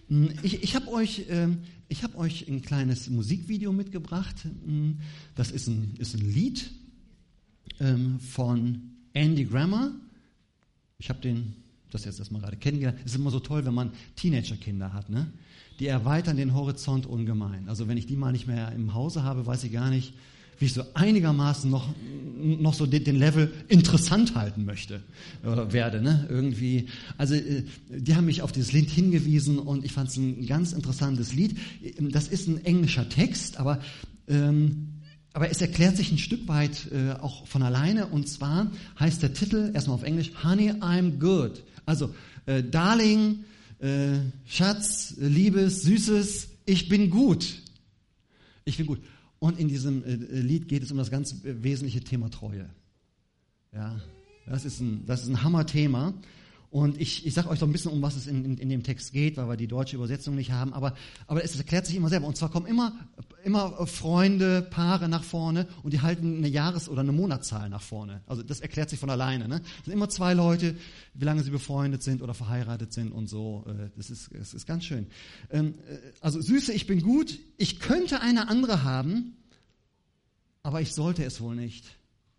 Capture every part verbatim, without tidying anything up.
Ich, ich habe euch, ähm, ich hab euch ein kleines Musikvideo mitgebracht. Das ist ein, ist ein Lied ähm, von Andy Grammer. Ich habe den, das jetzt erstmal gerade kennengelernt. Es ist immer so toll, wenn man Teenagerkinder hat, ne? Die erweitern den Horizont ungemein. Also wenn ich die mal nicht mehr im Hause habe, weiß ich gar nicht, wie ich so einigermaßen noch, noch so den, den Level interessant halten möchte oder werde, ne? Irgendwie. Also äh, die haben mich auf dieses Lied hingewiesen und ich fand es ein ganz interessantes Lied. Das ist ein englischer Text, aber ähm, aber es erklärt sich ein Stück weit äh, auch von alleine. Und zwar heißt der Titel erstmal auf Englisch Honey, I'm good. Also äh, Darling, äh, Schatz, Liebes, Süßes, ich bin gut. Ich bin gut. Und in diesem äh, Lied geht es um das ganz äh, wesentliche Thema Treue. Ja, das ist ein, das ist ein Hammerthema. Und ich, ich sage euch doch ein bisschen, um was es in, in, in dem Text geht, weil wir die deutsche Übersetzung nicht haben. Aber, aber es erklärt sich immer selber. Und zwar kommen immer, immer Freunde, Paare nach vorne und die halten eine Jahres- oder eine Monatszahl nach vorne. Also das erklärt sich von alleine. Ne? Es sind immer zwei Leute, wie lange sie befreundet sind oder verheiratet sind und so. Das ist, das ist ganz schön. Also Süße, ich bin gut. Ich könnte eine andere haben, aber ich sollte es wohl nicht.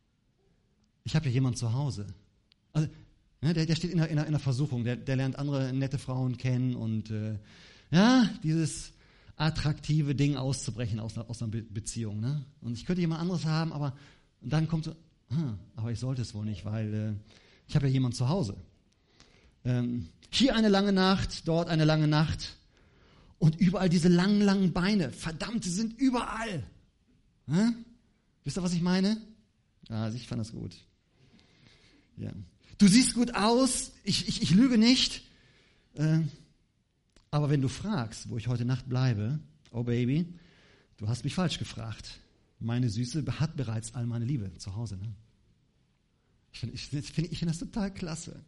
Ich habe ja jemand zu Hause. Also Ja, der, der steht in einer, in einer Versuchung, der, der lernt andere nette Frauen kennen und äh, ja, dieses attraktive Ding auszubrechen aus einer, aus einer Be- Beziehung. Ne? Und ich könnte jemand anderes haben, aber und dann kommt so, ah, aber ich sollte es wohl nicht, weil äh, ich habe ja jemand zu Hause. Ähm, hier eine lange Nacht, dort eine lange Nacht und überall diese langen, langen Beine. Verdammt, sie sind überall. Hä? Wisst ihr, was ich meine? Ja, also ich fand das gut. Ja. Du siehst gut aus, ich, ich, ich lüge nicht. Äh, aber wenn du fragst, wo ich heute Nacht bleibe, oh Baby, du hast mich falsch gefragt. Meine Süße hat bereits all meine Liebe zu Hause. Ne? Ich finde ich find, ich find das total klasse.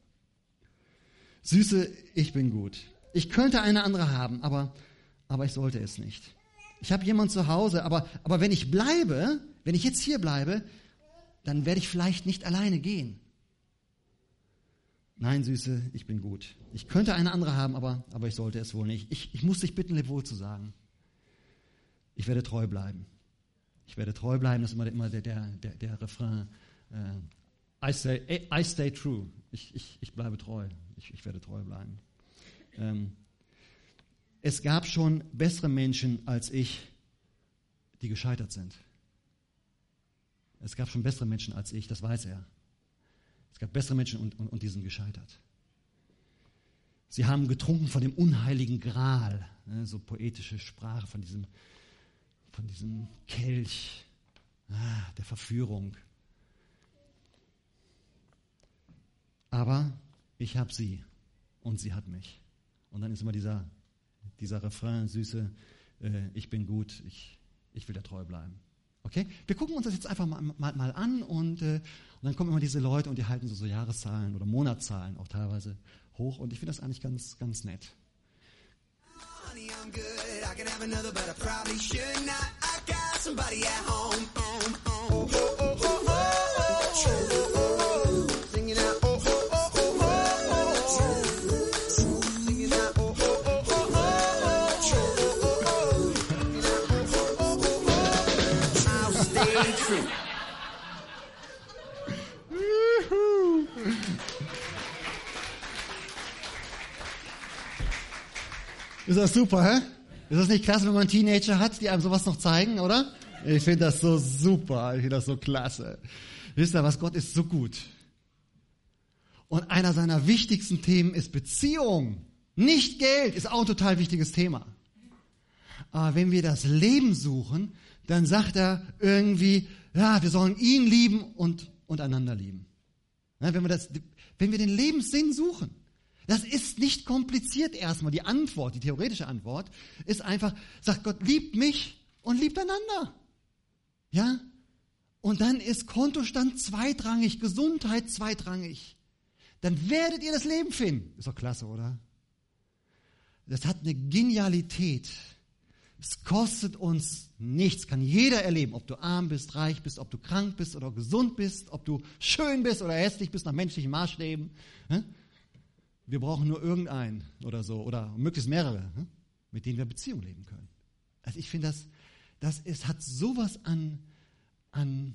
Süße, ich bin gut. Ich könnte eine andere haben, aber, aber ich sollte es nicht. Ich habe jemanden zu Hause, aber, aber wenn ich bleibe, wenn ich jetzt hier bleibe, dann werde ich vielleicht nicht alleine gehen. Nein, Süße, ich bin gut. Ich könnte eine andere haben, aber, aber ich sollte es wohl nicht. Ich, ich muss dich bitten, Lebewohl zu sagen. Ich werde treu bleiben. Ich werde treu bleiben, das ist immer, immer der, der, der, der Refrain. Äh, I, stay, I stay true. Ich, ich, ich bleibe treu. Ich, ich werde treu bleiben. Ähm, es gab schon bessere Menschen als ich, die gescheitert sind. Es gab schon bessere Menschen als ich, das weiß er. Es gab bessere Menschen und, und, und die sind gescheitert. Sie haben getrunken von dem unheiligen Gral, ne, so poetische Sprache von diesem, von diesem Kelch ah, der Verführung. Aber ich habe sie und sie hat mich. Und dann ist immer dieser, dieser Refrain, Süße, äh, ich bin gut, ich, ich will dir treu bleiben. Okay? Wir gucken uns das jetzt einfach mal, mal, mal an und, äh, und dann kommen immer diese Leute und die halten so, so Jahreszahlen oder Monatszahlen auch teilweise hoch und ich finde das eigentlich ganz, ganz nett. Honey, I'm good. I can have another, but I probably should not. I got somebody at home. Oh, oh, oh, oh, oh, oh, oh, oh. Singing out. Oh, oh, oh, oh, oh, oh. Singing out. Oh, oh, oh, oh, oh, oh. Singing out. Oh, oh, oh, oh, oh. I'll stay true. Ist das super, hä? Ist das nicht klasse, wenn man Teenager hat, die einem sowas noch zeigen, oder? Ich finde das so super, ich finde das so klasse. Wisst ihr was, Gott ist so gut. Und einer seiner wichtigsten Themen ist Beziehung. Nicht Geld, ist auch ein total wichtiges Thema. Aber wenn wir das Leben suchen, dann sagt er irgendwie, ja, wir sollen ihn lieben und, und einander lieben. Ja, wenn wir das, wenn wir den Lebenssinn suchen, das ist nicht kompliziert erstmal. Die Antwort, die theoretische Antwort ist einfach, sagt Gott, liebt mich und liebt einander. Ja? Und dann ist Kontostand zweitrangig, Gesundheit zweitrangig. Dann werdet ihr das Leben finden. Ist doch klasse, oder? Das hat eine Genialität. Es kostet uns nichts, kann jeder erleben, ob du arm bist, reich bist, ob du krank bist oder gesund bist, ob du schön bist oder hässlich bist nach menschlichen Maßstäben. Ja? wir brauchen nur irgendeinen oder so, oder möglichst mehrere, hm? mit denen wir Beziehung leben können. Also ich finde, das, das ist, hat sowas an, an,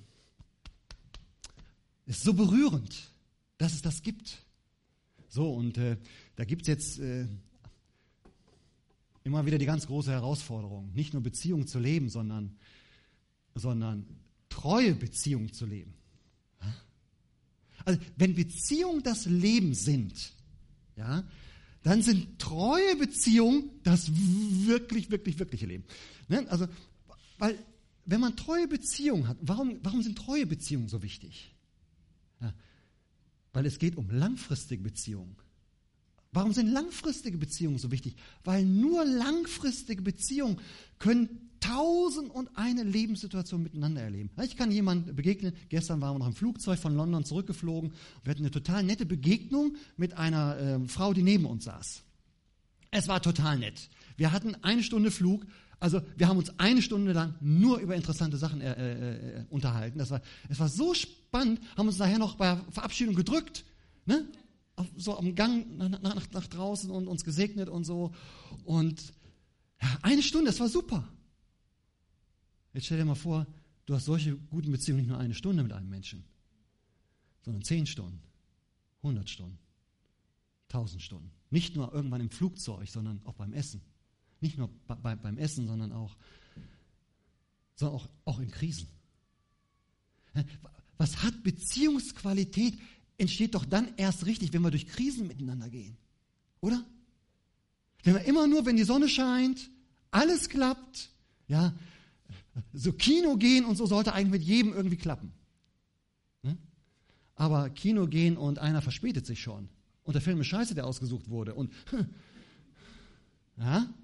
ist so berührend, dass es das gibt. So, und äh, da gibt es jetzt äh, immer wieder die ganz große Herausforderung, nicht nur Beziehung zu leben, sondern, sondern treue Beziehung zu leben. Also wenn Beziehungen das Leben sind, ja, dann sind treue Beziehungen das wirklich, wirklich, wirkliche Leben. Ne? Also, weil wenn man treue Beziehungen hat, warum, warum sind treue Beziehungen so wichtig? Ja, weil es geht um langfristige Beziehungen. Warum sind langfristige Beziehungen so wichtig? Weil nur langfristige Beziehungen können tausend und eine Lebenssituation miteinander erleben. Ich kann jemandem begegnen, gestern waren wir noch im Flugzeug von London zurückgeflogen, wir hatten eine total nette Begegnung mit einer äh, Frau, die neben uns saß. Es war total nett. Wir hatten eine Stunde Flug, also wir haben uns eine Stunde lang nur über interessante Sachen äh, äh, unterhalten. Das war, es war so spannend, haben uns nachher noch bei der Verabschiedung gedrückt, ne? Auf, so am Gang nach, nach, nach draußen und uns gesegnet und so. Und ja, eine Stunde, das war super. Jetzt stell dir mal vor, du hast solche guten Beziehungen nicht nur eine Stunde mit einem Menschen, sondern zehn Stunden, hundert Stunden, tausend Stunden. Nicht nur irgendwann im Flugzeug, sondern auch beim Essen. Nicht nur bei, bei, beim Essen, sondern auch, sondern auch, auch in Krisen. Was hat Beziehungsqualität? Entsteht doch dann erst richtig, wenn wir durch Krisen miteinander gehen. Oder? Wenn wir immer nur, wenn die Sonne scheint, alles klappt, ja, so Kino gehen und so sollte eigentlich mit jedem irgendwie klappen. Ne? Aber Kino gehen und einer verspätet sich schon. Und der Film ist scheiße, der ausgesucht wurde. Und ja,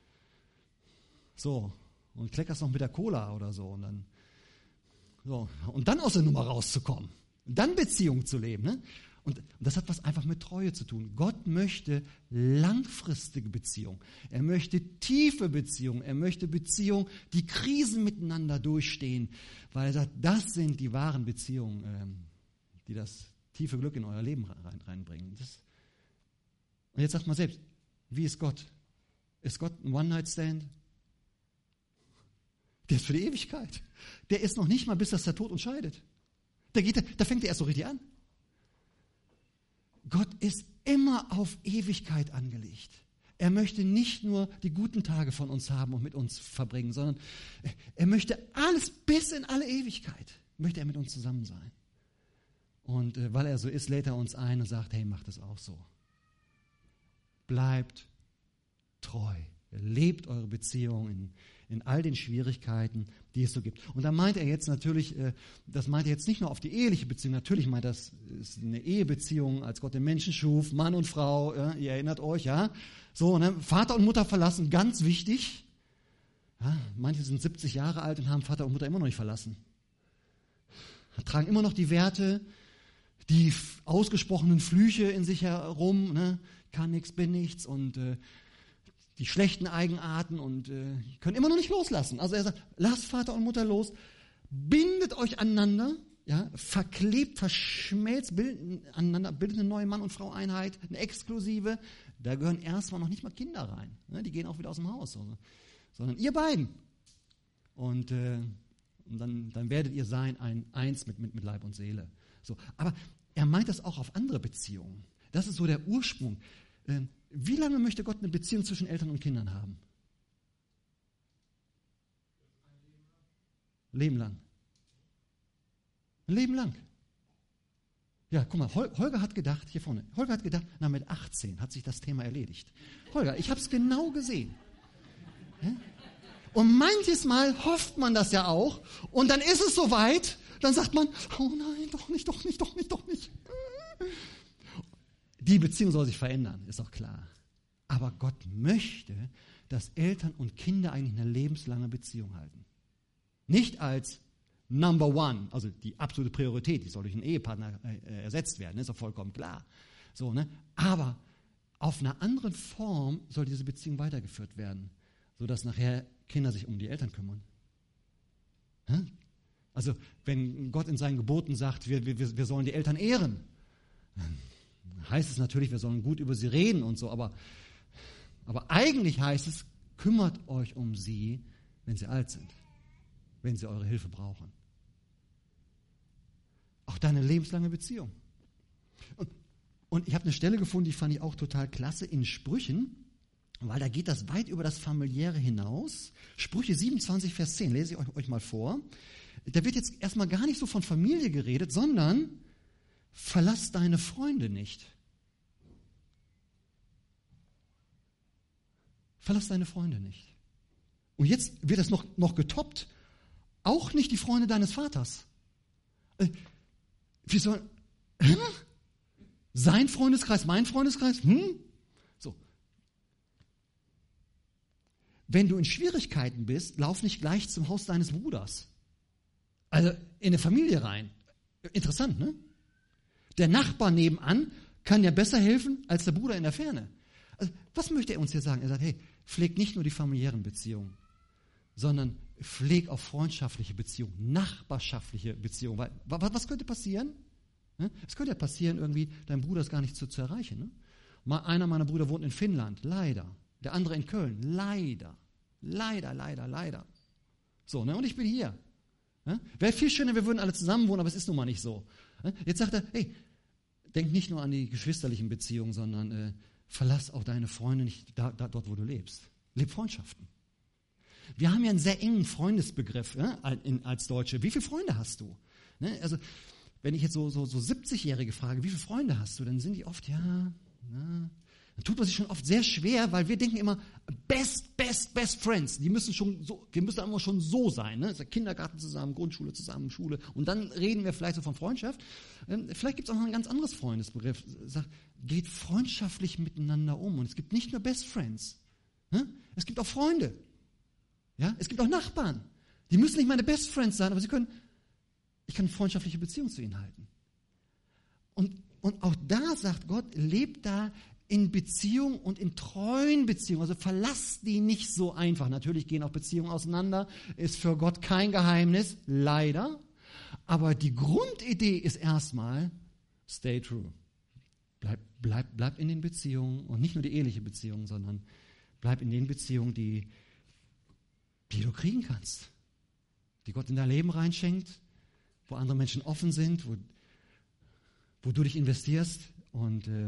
so, und kleckerst noch mit der Cola oder so. Und dann, so, und dann aus der Nummer rauszukommen. Dann Beziehung zu leben. Ne? Und das hat was einfach mit Treue zu tun. Gott möchte langfristige Beziehung. Er möchte tiefe Beziehung. Er möchte Beziehung, die Krisen miteinander durchstehen. Weil er sagt, das sind die wahren Beziehungen, die das tiefe Glück in euer Leben rein, reinbringen. Das und jetzt sagt mal selbst, wie ist Gott? Ist Gott ein One-Night-Stand? Der ist für die Ewigkeit. Der ist noch nicht mal, bis das der Tod uns scheidet. Da, geht, da fängt er erst so richtig an. Gott ist immer auf Ewigkeit angelegt. Er möchte nicht nur die guten Tage von uns haben und mit uns verbringen, sondern er möchte alles bis in alle Ewigkeit, möchte er mit uns zusammen sein. Und äh, weil er so ist, lädt er uns ein und sagt, hey, macht es auch so. Bleibt treu. Lebt eure Beziehung in, in all den Schwierigkeiten, die es so gibt. Und da meint er jetzt natürlich, das meint er jetzt nicht nur auf die eheliche Beziehung, natürlich meint das ist eine Ehebeziehung, als Gott den Menschen schuf, Mann und Frau, ja, ihr erinnert euch, ja. So, ne? Vater und Mutter verlassen, ganz wichtig. Ja, manche sind siebzig Jahre alt und haben Vater und Mutter immer noch nicht verlassen. Tragen immer noch die Werte, die ausgesprochenen Flüche in sich herum, ne? Kann nichts, bin nichts und äh, die schlechten Eigenarten und äh, können immer noch nicht loslassen. Also er sagt, lasst Vater und Mutter los, bindet euch aneinander, ja, verklebt, verschmelzt, bildet aneinander, bildet eine neue Mann- und Frau-Einheit, eine exklusive. Da gehören erstmal noch nicht mal Kinder rein. Ne? Die gehen auch wieder aus dem Haus. Also, sondern ihr beiden. Und, äh, und dann, dann werdet ihr sein ein Eins mit, mit, mit Leib und Seele. So, aber er meint das auch auf andere Beziehungen. Das ist so der Ursprung. Äh, Wie lange möchte Gott eine Beziehung zwischen Eltern und Kindern haben? Leben lang. Ein Leben lang. Ja, guck mal, Holger hat gedacht, hier vorne, Holger hat gedacht, na mit achtzehn hat sich das Thema erledigt. Holger, ich habe es genau gesehen. Und manches Mal hofft man das ja auch und dann ist es soweit, dann sagt man, oh nein, doch nicht, doch nicht, doch nicht, doch nicht. Die Beziehung soll sich verändern, ist auch klar. Aber Gott möchte, dass Eltern und Kinder eigentlich eine lebenslange Beziehung halten. Nicht als Number One, also die absolute Priorität, die soll durch einen Ehepartner äh, ersetzt werden, ist doch vollkommen klar. So, ne? Aber auf einer anderen Form soll diese Beziehung weitergeführt werden, sodass nachher Kinder sich um die Eltern kümmern. Hä? Also wenn Gott in seinen Geboten sagt, wir, wir, wir sollen die Eltern ehren, heißt es natürlich, wir sollen gut über sie reden und so, aber, aber eigentlich heißt es, kümmert euch um sie, wenn sie alt sind, wenn sie eure Hilfe brauchen. Auch deine lebenslange Beziehung. Und, und ich habe eine Stelle gefunden, die fand ich auch total klasse, in Sprüchen, weil da geht das weit über das Familiäre hinaus. Sprüche siebenundzwanzig, Vers zehn, lese ich euch, euch mal vor. Da wird jetzt erstmal gar nicht so von Familie geredet, sondern verlass deine Freunde nicht. Verlass deine Freunde nicht. Und jetzt wird das noch, noch getoppt. Auch nicht die Freunde deines Vaters. Äh, wie soll, hm? Sein Freundeskreis, mein Freundeskreis? Hm? So. Wenn du in Schwierigkeiten bist, lauf nicht gleich zum Haus deines Bruders. Also in eine Familie rein. Interessant, ne? Der Nachbar nebenan kann ja besser helfen als der Bruder in der Ferne. Also, was möchte er uns hier sagen? Er sagt, hey, pfleg nicht nur die familiären Beziehungen, sondern pfleg auch freundschaftliche Beziehungen, nachbarschaftliche Beziehungen. Weil, was könnte passieren? Es könnte ja passieren, irgendwie, dein Bruder ist gar nicht zu, zu erreichen. Ne? Mal, einer meiner Brüder wohnt in Finnland, leider. Der andere in Köln, leider. Leider, leider, leider. So, ne? Und ich bin hier. Ne? Wäre viel schöner, wir würden alle zusammen wohnen, aber es ist nun mal nicht so. Ne? Jetzt sagt er, hey, denk nicht nur an die geschwisterlichen Beziehungen, sondern äh, verlass auch deine Freunde nicht da, da, dort, wo du lebst. Leb Freundschaften. Wir haben ja einen sehr engen Freundesbegriff, ja, als Deutsche. Wie viele Freunde hast du? Ne? Also, wenn ich jetzt so, so, so siebzigjährige frage, wie viele Freunde hast du, dann sind die oft, ja, na, dann tut man sich schon oft sehr schwer, weil wir denken immer, best, best, best friends. Die müssen schon so, wir müssen immer schon so sein, ne? Kindergarten zusammen, Grundschule zusammen, Schule. Und dann reden wir vielleicht so von Freundschaft. Ähm, vielleicht gibt es auch noch ein ganz anderes Freundesbegriff. Sagt, geht freundschaftlich miteinander um. Und es gibt nicht nur best friends. Ne? Es gibt auch Freunde. Ja? Es gibt auch Nachbarn. Die müssen nicht meine best friends sein, aber sie können, ich kann eine freundschaftliche Beziehung zu ihnen halten. Und, und auch da sagt Gott, lebt da in Beziehung und in treuen Beziehungen. Also verlass die nicht so einfach. Natürlich gehen auch Beziehungen auseinander, ist für Gott kein Geheimnis, leider. Aber die Grundidee ist erstmal, stay true. Bleib, bleib, bleib in den Beziehungen und nicht nur die eheliche Beziehung, sondern bleib in den Beziehungen, die, die du kriegen kannst. Die Gott in dein Leben reinschenkt, wo andere Menschen offen sind, wo, wo du dich investierst und äh,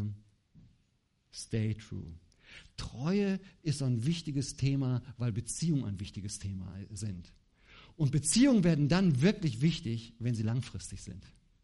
stay true. Treue ist so ein wichtiges Thema, weil Beziehungen ein wichtiges Thema sind. Und Beziehungen werden dann wirklich wichtig, wenn sie langfristig sind.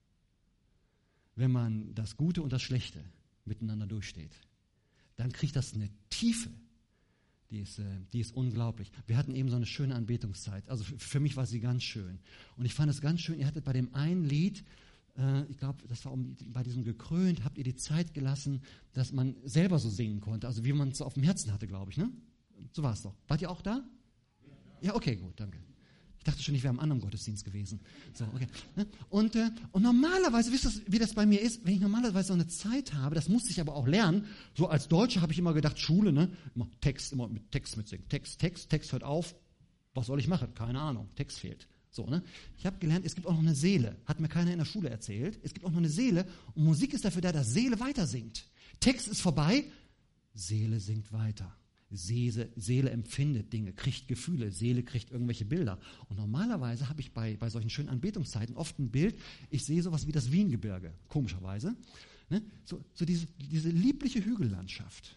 Wenn man das Gute und das Schlechte miteinander durchsteht, dann kriegt das eine Tiefe, die ist, die ist unglaublich. Wir hatten eben so eine schöne Anbetungszeit. Also für mich war sie ganz schön. Und ich fand es ganz schön, ihr hattet bei dem einen Lied, äh, ich glaube, das war um, bei diesem Gekrönt, habt ihr die Zeit gelassen, dass man selber so singen konnte. Also wie man es so auf dem Herzen hatte, glaube ich. Ne? So war es doch. Wart ihr auch da? Ja, okay, gut, danke. Ich dachte schon, ich wäre am anderen Gottesdienst gewesen. So, okay. Und, äh, und normalerweise, wisst ihr, wie das bei mir ist, wenn ich normalerweise so eine Zeit habe, das musste ich aber auch lernen, so als Deutscher habe ich immer gedacht, Schule, ne, immer Text, immer mit Text mitsingen. Text, Text, Text hört auf, was soll ich machen? Keine Ahnung, Text fehlt. So, ne? Ich habe gelernt, es gibt auch noch eine Seele, hat mir keiner in der Schule erzählt, es gibt auch noch eine Seele und Musik ist dafür da, dass Seele weiter singt. Text ist vorbei, Seele singt weiter. Seele, Seele empfindet Dinge, kriegt Gefühle, Seele kriegt irgendwelche Bilder. Und normalerweise habe ich bei, bei solchen schönen Anbetungszeiten oft ein Bild, ich sehe sowas wie das Wiengebirge, komischerweise. Ne? So, so diese, diese liebliche Hügellandschaft.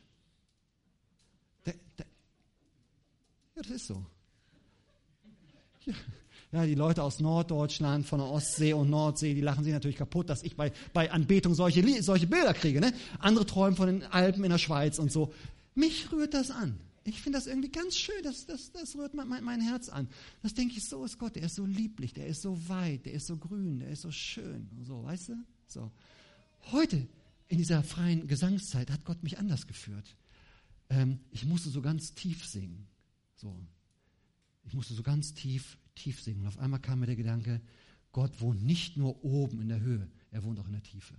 Da, da, ja, das ist so. Ja. Ja, die Leute aus Norddeutschland, von der Ostsee und Nordsee, die lachen sich natürlich kaputt, dass ich bei, bei Anbetung solche, solche Bilder kriege. Ne? Andere träumen von den Alpen in der Schweiz und so. Mich rührt das an. Ich finde das irgendwie ganz schön, das, das, das rührt mein, mein Herz an. Das denke ich, so ist Gott, der ist so lieblich, der ist so weit, der ist so grün, der ist so schön. Und so, weißt du? So. Heute, in dieser freien Gesangszeit, hat Gott mich anders geführt. Ähm, ich musste so ganz tief singen. So. Ich musste so ganz tief, tief singen. Und auf einmal kam mir der Gedanke, Gott wohnt nicht nur oben in der Höhe, er wohnt auch in der Tiefe.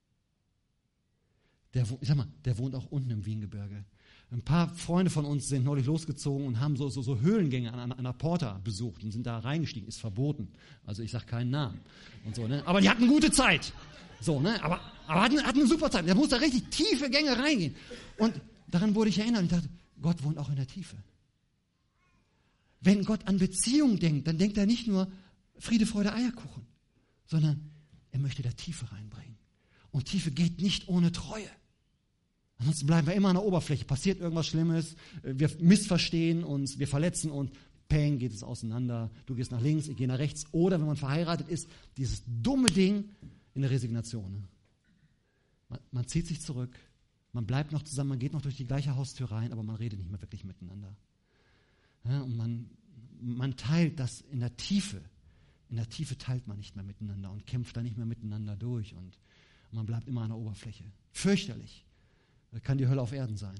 Der, ich sag mal, der wohnt auch unten im Wiengebirge. Ein paar Freunde von uns sind neulich losgezogen und haben so, so, so Höhlengänge an, an einer Porta besucht und sind da reingestiegen. Ist verboten. Also ich sage keinen Namen und so, ne? Aber die hatten gute Zeit. So, ne? Aber aber hat eine, hat eine super Zeit. Der muss da richtig tiefe Gänge reingehen. Und daran wurde ich erinnert. Ich dachte, Gott wohnt auch in der Tiefe. Wenn Gott an Beziehung denkt, dann denkt er nicht nur Friede, Freude, Eierkuchen, sondern er möchte da Tiefe reinbringen. Und Tiefe geht nicht ohne Treue. Ansonsten bleiben wir immer an der Oberfläche. Passiert irgendwas Schlimmes, wir missverstehen uns, wir verletzen uns, peng, geht es auseinander. Du gehst nach links, ich gehe nach rechts. Oder wenn man verheiratet ist, dieses dumme Ding in der Resignation. Ne? Man, man zieht sich zurück, man bleibt noch zusammen, man geht noch durch die gleiche Haustür rein, aber man redet nicht mehr wirklich miteinander. Ja, und man, man teilt das in der Tiefe. In der Tiefe teilt man nicht mehr miteinander und kämpft da nicht mehr miteinander durch. Und, und man bleibt immer an der Oberfläche. Fürchterlich. Das kann die Hölle auf Erden sein.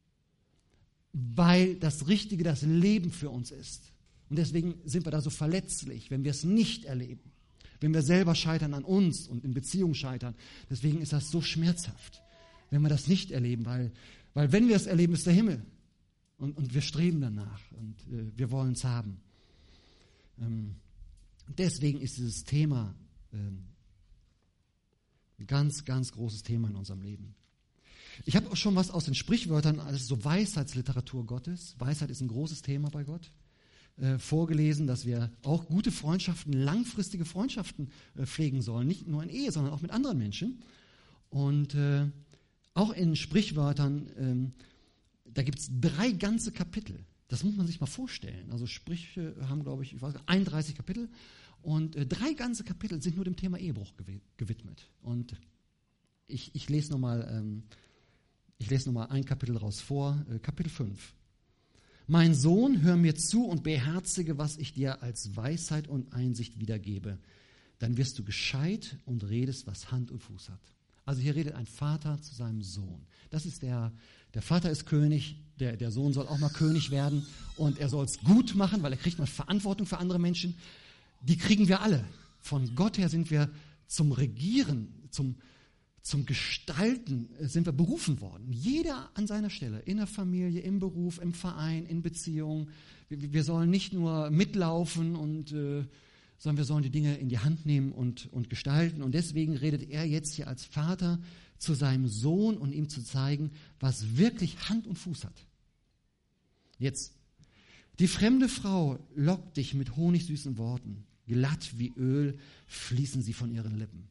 Weil das Richtige das Leben für uns ist. Und deswegen sind wir da so verletzlich, wenn wir es nicht erleben. Wenn wir selber scheitern an uns und in Beziehungen scheitern. Deswegen ist das so schmerzhaft, wenn wir das nicht erleben. Weil, weil wenn wir es erleben, ist der Himmel. Und, und wir streben danach und äh, wir wollen es haben. Ähm, deswegen ist dieses Thema ähm, ein ganz, ganz großes Thema in unserem Leben. Ich habe auch schon was aus den Sprichwörtern, das ist so Weisheitsliteratur Gottes. Weisheit ist ein großes Thema bei Gott. Äh, vorgelesen, dass wir auch gute Freundschaften, langfristige Freundschaften äh, pflegen sollen. Nicht nur in Ehe, sondern auch mit anderen Menschen. Und äh, auch in Sprichwörtern, äh, da gibt es drei ganze Kapitel. Das muss man sich mal vorstellen. Also Sprüche haben, glaube ich, ich weiß nicht, einunddreißig Kapitel. Und äh, drei ganze Kapitel sind nur dem Thema Ehebruch gew- gewidmet. Und ich, ich lese nochmal ähm, ich lese noch mal ein Kapitel raus vor, äh, Kapitel fünf. Mein Sohn, hör mir zu und beherzige, was ich dir als Weisheit und Einsicht wiedergebe. Dann wirst du gescheit und redest, was Hand und Fuß hat. Also hier redet ein Vater zu seinem Sohn. Das ist der, der Vater ist König, der, der Sohn soll auch mal König werden und er soll es gut machen, weil er kriegt mal Verantwortung für andere Menschen. Die kriegen wir alle. Von Gott her sind wir zum Regieren, zum, zum Gestalten sind wir berufen worden. Jeder an seiner Stelle, in der Familie, im Beruf, im Verein, in Beziehungen. Wir, wir sollen nicht nur mitlaufen, und, äh, sondern wir sollen die Dinge in die Hand nehmen und, und gestalten. Und deswegen redet er jetzt hier als Vater zu seinem Sohn, um ihm zu zeigen, was wirklich Hand und Fuß hat. Jetzt, die fremde Frau lockt dich mit honigsüßen Worten. Glatt wie Öl fließen sie von ihren Lippen.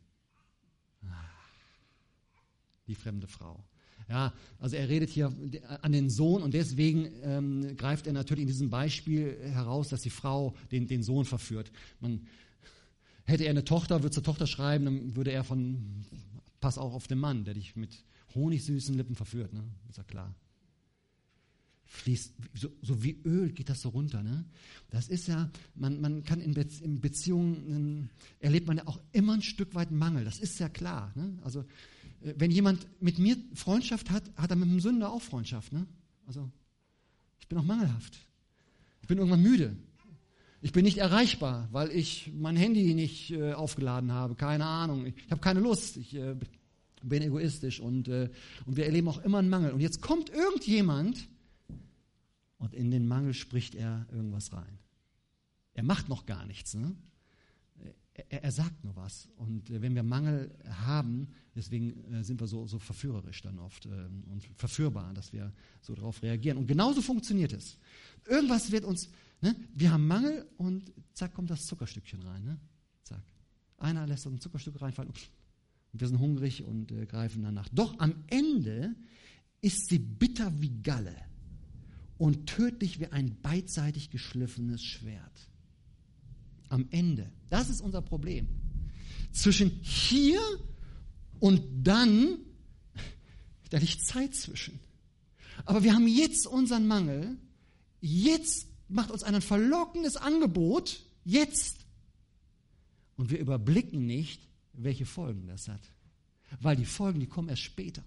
Die fremde Frau. Ja, also er redet hier an den Sohn und deswegen ähm, greift er natürlich in diesem Beispiel heraus, dass die Frau den, den Sohn verführt. Man, hätte er eine Tochter, würde zur Tochter schreiben, dann würde er von, pass auch auf den Mann, der dich mit honigsüßen Lippen verführt. Ne? Ist ja klar. Fließt, so, so wie Öl geht das so runter. Ne? Das ist ja, man, man kann in, Be- in Beziehungen, äh, erlebt man ja auch immer ein Stück weit Mangel. Das ist ja klar. Ne? Also äh, wenn jemand mit mir Freundschaft hat, hat er mit dem Sünder auch Freundschaft. Ne? Also ich bin auch mangelhaft. Ich bin irgendwann müde. Ich bin nicht erreichbar, weil ich mein Handy nicht äh, aufgeladen habe. Keine Ahnung. Ich, ich habe keine Lust. Ich äh, bin egoistisch und, äh, und wir erleben auch immer einen Mangel. Und jetzt kommt irgendjemand, und in den Mangel spricht er irgendwas rein. Er macht noch gar nichts. Ne? Er, er sagt nur was. Und wenn wir Mangel haben, deswegen sind wir so, so verführerisch dann oft und verführbar, dass wir so darauf reagieren. Und genauso funktioniert es. Irgendwas wird uns, ne? Wir haben Mangel und zack, kommt das Zuckerstückchen rein. Ne? Zack. Einer lässt ein Zuckerstück reinfallen und wir sind hungrig und äh, greifen danach. Doch am Ende ist sie bitter wie Galle und tödlich wie ein beidseitig geschliffenes Schwert. Am Ende. Das ist unser Problem. Zwischen hier und dann, da liegt Zeit zwischen. Aber wir haben jetzt unseren Mangel. Jetzt macht uns ein verlockendes Angebot. Jetzt. Und wir überblicken nicht, welche Folgen das hat. Weil die Folgen, die kommen erst später.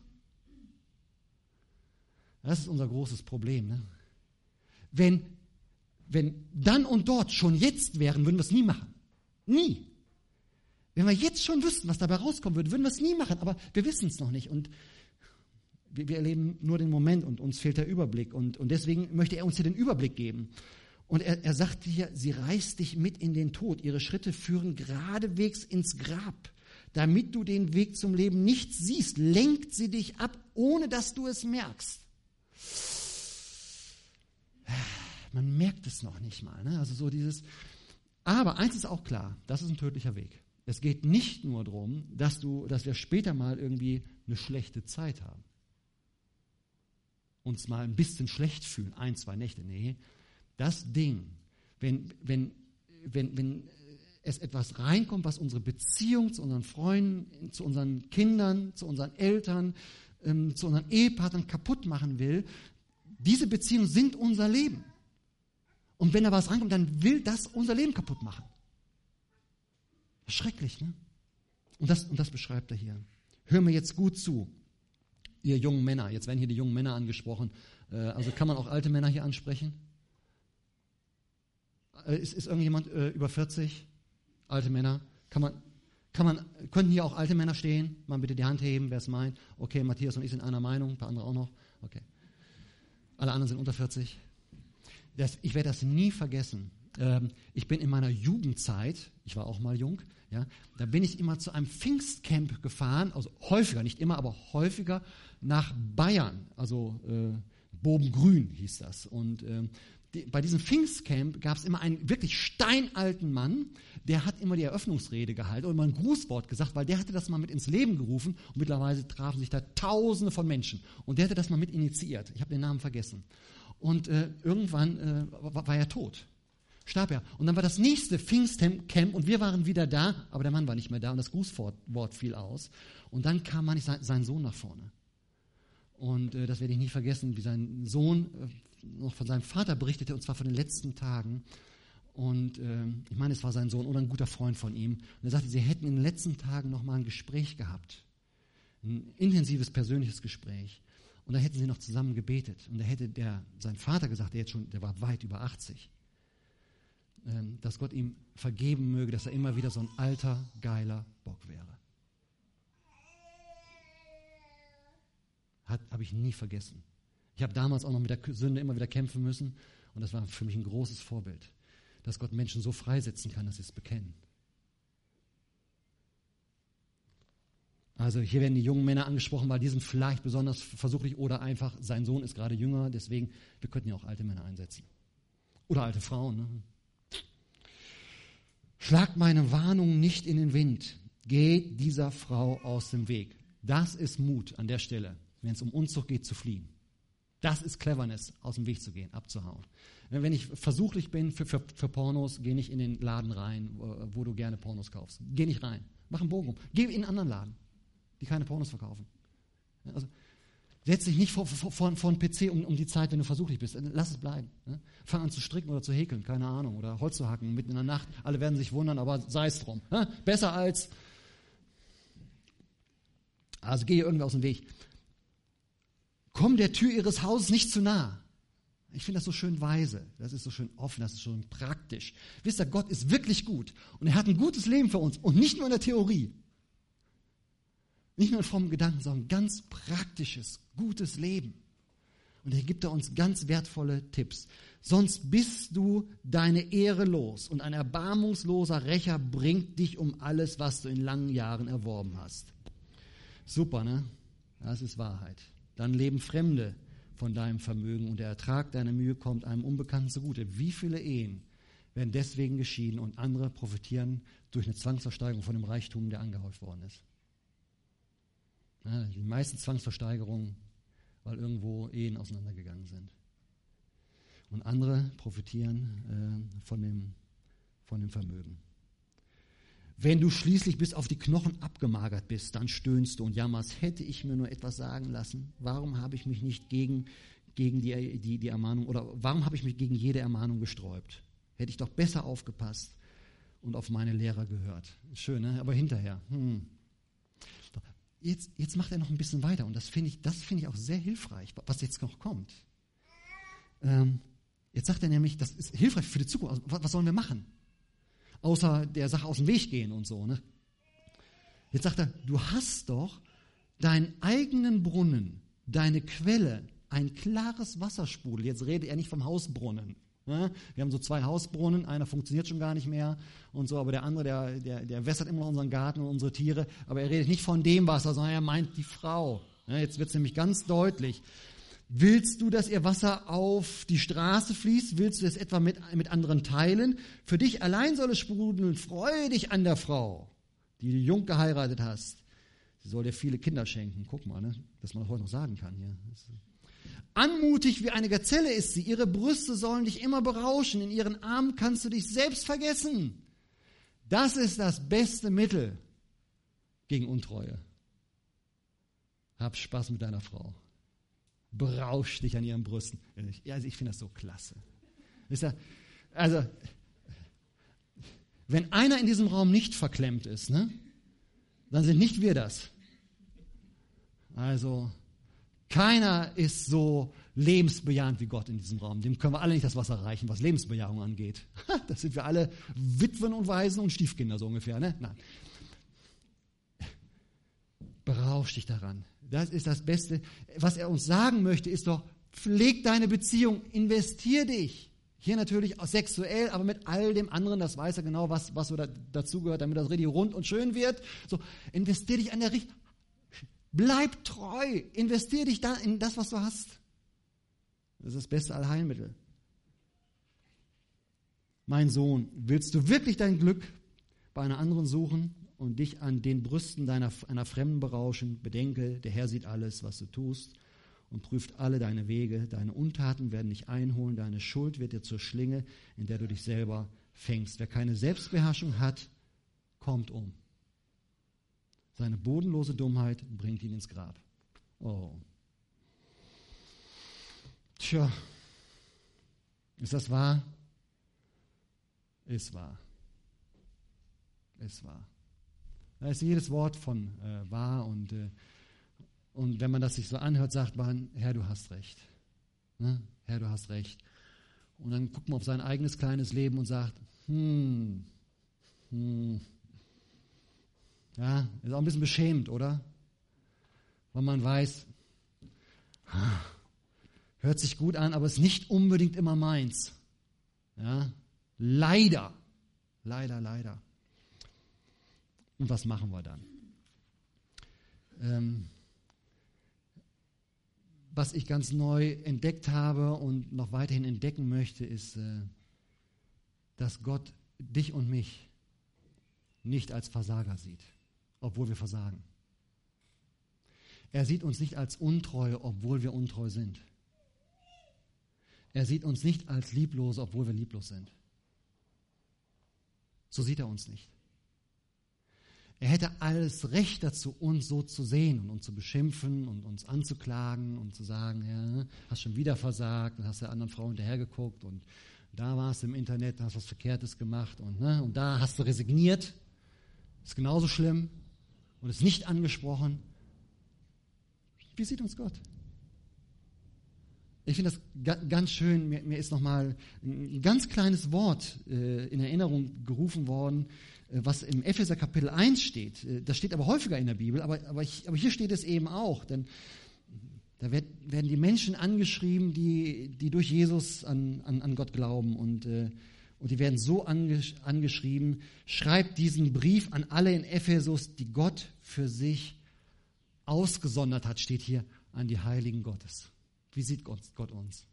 Das ist unser großes Problem, ne? Wenn, wenn dann und dort schon jetzt wären, würden wir es nie machen. Nie. Wenn wir jetzt schon wüssten, was dabei rauskommen würde, würden wir es nie machen. Aber wir wissen es noch nicht. Und wir, wir erleben nur den Moment und uns fehlt der Überblick. Und, und deswegen möchte er uns hier den Überblick geben. Und er, er sagt hier, sie reißt dich mit in den Tod. Ihre Schritte führen geradewegs ins Grab. damit du den Weg zum Leben nicht siehst, lenkt sie dich ab, ohne dass du es merkst. Man merkt es noch nicht mal. Ne? Also so dieses. Aber eins ist auch klar, das ist ein tödlicher Weg. Es geht nicht nur darum, dass du, dass wir später mal irgendwie eine schlechte Zeit haben. Uns mal ein bisschen schlecht fühlen, ein, zwei Nächte. Nee, das Ding, wenn, wenn, wenn, wenn es etwas reinkommt, was unsere Beziehung zu unseren Freunden, zu unseren Kindern, zu unseren Eltern, ähm, zu unseren Ehepartnern kaputt machen will, diese Beziehungen sind unser Leben. Und wenn da was reinkommt, dann will das unser Leben kaputt machen. Schrecklich, ne? Und das, und das beschreibt er hier. Hör mir jetzt gut zu, ihr jungen Männer. Jetzt werden hier die jungen Männer angesprochen. Äh, also kann man auch alte Männer hier ansprechen? Äh, ist, ist irgendjemand äh, über vierzig? Alte Männer? Kann man, kann man, könnten hier auch alte Männer stehen? Mal bitte die Hand heben, wer es meint. Okay, Matthias und ich sind einer Meinung, ein paar andere auch noch. Okay. Alle anderen sind unter vierzig. Das, ich werde das nie vergessen. Ähm, ich bin in meiner Jugendzeit, ich war auch mal jung, ja, da bin ich immer zu einem Pfingstcamp gefahren, also häufiger, nicht immer, aber häufiger nach Bayern, also äh, Bobengrün hieß das. Und ähm, die, bei diesem Pfingstcamp gab es immer einen wirklich steinalten Mann, der hat immer die Eröffnungsrede gehalten und immer ein Grußwort gesagt, weil der hatte das mal mit ins Leben gerufen und mittlerweile trafen sich da Tausende von Menschen. Und der hatte das mal mit initiiert. Ich habe den Namen vergessen. Und äh, irgendwann äh, war, war er tot. Starb er. Und dann war das nächste Pfingstcamp und wir waren wieder da, aber der Mann war nicht mehr da und das Grußwort fiel aus. Und dann kam man nicht sein, sein Sohn nach vorne. Und äh, das werde ich nie vergessen, wie sein Sohn äh, noch von seinem Vater berichtete, und zwar von den letzten Tagen. Und äh, ich meine, es war sein Sohn oder ein guter Freund von ihm. Und er sagte, sie hätten in den letzten Tagen noch mal ein Gespräch gehabt. Ein intensives persönliches Gespräch. Und da hätten sie noch zusammen gebetet. Und da hätte der, sein Vater gesagt, der jetzt schon, der war weit über achtzig, ähm, dass Gott ihm vergeben möge, dass er immer wieder so ein alter, geiler Bock wäre. Habe ich nie vergessen. Ich habe damals auch noch mit der Sünde immer wieder kämpfen müssen. Und das war für mich ein großes Vorbild, dass Gott Menschen so freisetzen kann, dass sie es bekennen. Also hier werden die jungen Männer angesprochen, weil die sind vielleicht besonders versuchlich oder einfach, sein Sohn ist gerade jünger, deswegen, wir könnten ja auch alte Männer einsetzen. Oder alte Frauen. Ne? Schlagt meine Warnung nicht in den Wind. Geht dieser Frau aus dem Weg. Das ist Mut an der Stelle, wenn es um Unzucht geht, zu fliehen. Das ist Cleverness, aus dem Weg zu gehen, abzuhauen. Wenn ich versuchlich bin für, für, für Pornos, geh nicht in den Laden rein, wo du gerne Pornos kaufst. Geh nicht rein. Mach einen Bogen um. Geh in einen anderen Laden, die keine Pornos verkaufen. Also setz dich nicht vor, vor, vor, vor einen P C um, um die Zeit, wenn du versuchlich bist. Lass es bleiben. Fang an zu stricken oder zu häkeln, keine Ahnung. Oder Holz zu hacken mitten in der Nacht. Alle werden sich wundern, aber sei es drum. Besser als... Also geh irgendwie aus dem Weg. Komm der Tür ihres Hauses nicht zu nah. Ich finde das so schön weise. Das ist so schön offen, das ist schön praktisch. Wisst ihr, Gott ist wirklich gut. Und er hat ein gutes Leben für uns. Und nicht nur in der Theorie. Nicht nur in frommen Gedanken, sondern ganz praktisches, gutes Leben. Und hier gibt er uns ganz wertvolle Tipps. Sonst bist du deine Ehre los. Und ein erbarmungsloser Rächer bringt dich um alles, was du in langen Jahren erworben hast. Super, ne? Das ist Wahrheit. Dann leben Fremde von deinem Vermögen und der Ertrag deiner Mühe kommt einem Unbekannten zugute. Wie viele Ehen werden deswegen geschieden und andere profitieren durch eine Zwangsversteigerung von dem Reichtum, der angehäuft worden ist? Ja, die meisten Zwangsversteigerungen, weil irgendwo Ehen auseinandergegangen sind. Und andere profitieren äh, von dem, von dem Vermögen. Wenn du schließlich bis auf die Knochen abgemagert bist, dann stöhnst du und jammerst, hätte ich mir nur etwas sagen lassen? Warum habe ich mich nicht gegen, gegen die, die, die Ermahnung, oder warum habe ich mich gegen jede Ermahnung gesträubt? Hätte ich doch besser aufgepasst und auf meine Lehrer gehört. Schön, ne? Aber hinterher. Hm. Jetzt, jetzt macht er noch ein bisschen weiter und das finde ich, das finde ich auch sehr hilfreich, was jetzt noch kommt. Ähm, jetzt sagt er nämlich, das ist hilfreich für die Zukunft. Also, was, was sollen wir machen? Außer der Sache aus dem Weg gehen und so. Ne? Jetzt sagt er, du hast doch deinen eigenen Brunnen, deine Quelle, ein klares Wasserspudel. Jetzt redet er nicht vom Hausbrunnen. Ja, wir haben so zwei Hausbrunnen, einer funktioniert schon gar nicht mehr und so, aber der andere, der, der, der wässert immer noch unseren Garten und unsere Tiere, aber er redet nicht von dem Wasser, sondern er meint die Frau. Ja, jetzt wird es nämlich ganz deutlich. Willst du, dass ihr Wasser auf die Straße fließt? Willst du es etwa mit, mit anderen teilen? Für dich allein soll es sprudeln. Freue dich an der Frau, die du jung geheiratet hast. Sie soll dir viele Kinder schenken. Guck mal, ne? Dass man das heute noch sagen kann hier. Anmutig wie eine Gazelle ist sie. Ihre Brüste sollen dich immer berauschen. In ihren Armen kannst du dich selbst vergessen. Das ist das beste Mittel gegen Untreue. Hab Spaß mit deiner Frau. Berausch dich an ihren Brüsten. Also ich finde das so klasse. Wisst ihr, also, wenn einer in diesem Raum nicht verklemmt ist, ne, dann sind nicht wir das. Also, keiner ist so lebensbejahend wie Gott in diesem Raum. Dem können wir alle nicht das Wasser reichen, was Lebensbejahung angeht. Das sind wir alle Witwen und Waisen und Stiefkinder so ungefähr. Ne? Nein. Berausch dich daran. Das ist das Beste. Was er uns sagen möchte, ist doch, pfleg deine Beziehung, investier dich. Hier natürlich auch sexuell, aber mit all dem anderen, das weiß er genau, was, was so da, dazugehört, damit das richtig rund und schön wird. So, investier dich an der Richtung. Bleib treu. Investier dich da in das, was du hast. Das ist das beste Allheilmittel. Mein Sohn, willst du wirklich dein Glück bei einer anderen suchen und dich an den Brüsten deiner, einer Fremden berauschen? Bedenke, der Herr sieht alles, was du tust und prüft alle deine Wege. Deine Untaten werden dich einholen, deine Schuld wird dir zur Schlinge, in der du dich selber fängst. Wer keine Selbstbeherrschung hat, kommt um. Seine bodenlose Dummheit bringt ihn ins Grab. Oh. Tja, ist das wahr? Ist wahr. Ist wahr. Da ist jedes Wort von äh, wahr und, äh, und wenn man das sich so anhört, sagt man, Herr, du hast recht. Ne? Herr, du hast recht. Und dann guckt man auf sein eigenes kleines Leben und sagt, hm, hm, ja, ist auch ein bisschen beschämt, oder? Weil man weiß, hört sich gut an, aber ist nicht unbedingt immer meins. Ja, leider, leider, leider. Und was machen wir dann? Ähm, was ich ganz neu entdeckt habe und noch weiterhin entdecken möchte, ist, äh, dass Gott dich und mich nicht als Versager sieht, obwohl wir versagen. Er sieht uns nicht als Untreue, obwohl wir untreu sind. Er sieht uns nicht als lieblos, obwohl wir lieblos sind. So sieht er uns nicht. Er hätte alles Recht dazu, uns so zu sehen und uns zu beschimpfen und uns anzuklagen und zu sagen, ja, hast schon wieder versagt und hast der anderen Frau hinterhergeguckt und da warst du im Internet, hast was Verkehrtes gemacht und, ne, und da hast du resigniert. Ist genauso schlimm und ist nicht angesprochen. Wie sieht uns Gott? Ich finde das ganz schön. Mir, mir ist nochmal ein ganz kleines Wort äh, in Erinnerung gerufen worden, äh, was im Epheser Kapitel eins steht. Äh, das steht aber häufiger in der Bibel, aber, aber, ich, aber hier steht es eben auch. Denn da wird, werden die Menschen angeschrieben, die, die durch Jesus an, an, an Gott glauben. Und, äh, und die werden so angesch- angeschrieben, schreibt diesen Brief an alle in Ephesus, die Gott für sich ausgesondert hat, steht hier, an die Heiligen Gottes. Wie sieht Gott, Gott uns?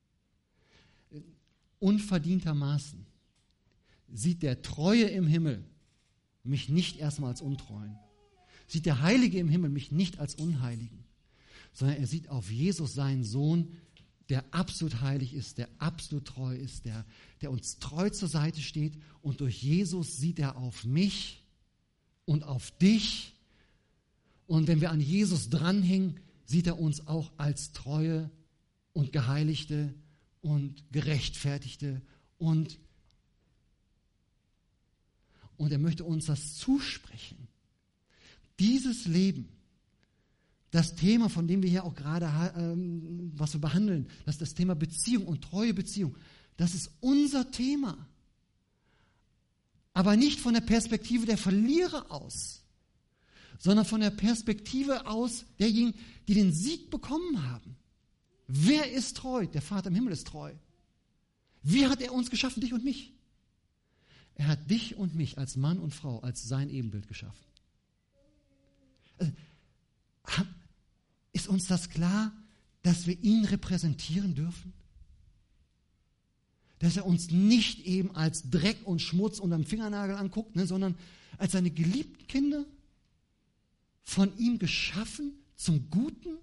Unverdientermaßen sieht der Treue im Himmel mich nicht erstmal als Untreuen. Sieht der Heilige im Himmel mich nicht als Unheiligen, sondern er sieht auf Jesus, seinen Sohn, der absolut heilig ist, der absolut treu ist, der, der uns treu zur Seite steht. Und durch Jesus sieht er auf mich und auf dich. Und wenn wir an Jesus dranhängen, sieht er uns auch als treue und geheiligte und gerechtfertigte und, und er möchte uns das zusprechen. Dieses Leben, das Thema, von dem wir hier auch gerade, ähm, was wir behandeln, das ist das Thema Beziehung und treue Beziehung, das ist unser Thema. Aber nicht von der Perspektive der Verlierer aus, sondern von der Perspektive aus derjenigen, die den Sieg bekommen haben. Wer ist treu? Der Vater im Himmel ist treu. Wie hat er uns geschaffen, dich und mich? Er hat dich und mich als Mann und Frau, als sein Ebenbild geschaffen. Also, ist uns das klar, dass wir ihn repräsentieren dürfen? Dass er uns nicht eben als Dreck und Schmutz unterm Fingernagel anguckt, ne, sondern als seine geliebten Kinder, von ihm geschaffen zum Guten.